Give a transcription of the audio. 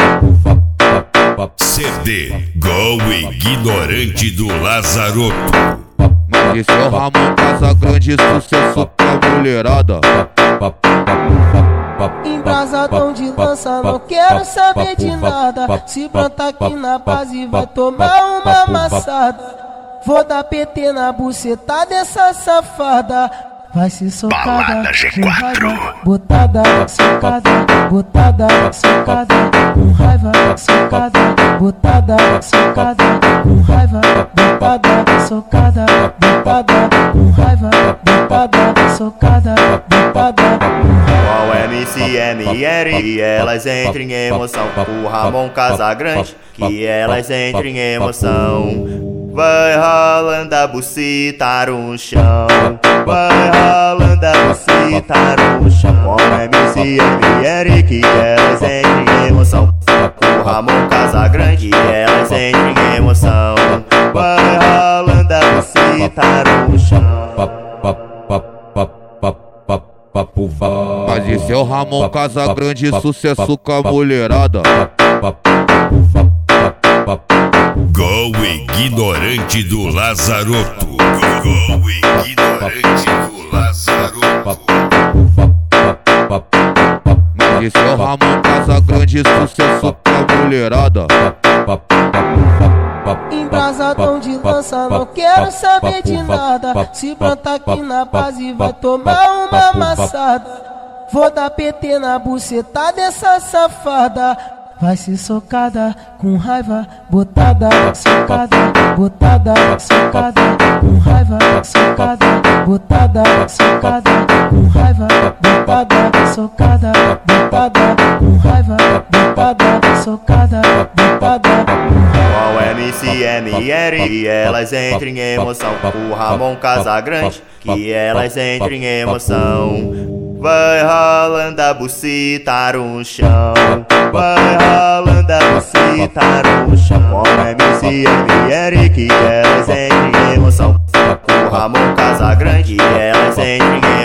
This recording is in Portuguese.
CD Gol Ignorante do Lazaroto. Mas esse é o Ramon Casagrande, sucesso pra mulherada. Embrasadão de lança, não quero saber de nada. Se plantar aqui na base vai tomar uma amassada. Vou dar PT na buceta dessa safada. Vai ser socada, Balada G4. botada, socada, botada, socada, com raiva, socada, botada, socada, com raiva, botada, socada, botada, com raiva, botada, socada, botada, com raiva. Qual MCMR, que elas entrem em emoção. O Ramon Casagrande, que elas entrem em emoção. Vai ralando a buceta no chão. Vai ralando a buceta no chão. Com MCMR, que elas entrem em emoção. O Ramon Casagrande, que elas entrem em emoção. Vai ralando a buceta no chão. Mas esse é o Ramon Casagrande, sucesso com a mulherada. Gol Ignorante do Lazaroto. Gol Ignorante do Lazaroto. Mas esse é o Ramon Casagrande, sucesso com a mulherada. Embrasadão de lança, não quero saber de nada. Se plantar aqui na base vai tomar uma amassada. Vou dar PT na buceta dessa safada. Vai ser socada, com raiva, botada, socada, botada, socada, com raiva, socada, botada, socada, com raiva, botada, socada, botada, com raiva, botada, socada, botada, com raiva. Qual MCMR, que elas entrem em emoção. O Ramon Casagrande, que elas entrem em emoção. Vai ralando a buceta no chão. Vai ralando a buceta no chão. Com MCMR, que elas entrem em emoção. O Ramon Casagrande, que elas entrem em